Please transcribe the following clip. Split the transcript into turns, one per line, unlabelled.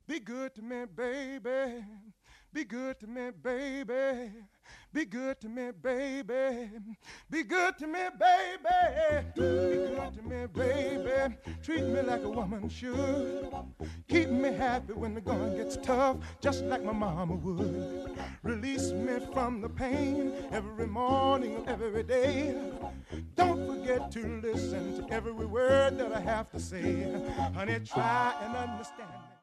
Be good to me, baby. Be good to me, baby. Be good to me, baby. Be good to me, baby. Be good to me, baby. Treat me like a woman should. Keep me happy when the going gets tough, just like my mama would. Release me from the pain every morning of every day. Don't forget to listen to every word that I have to say. Honey, try and understand me.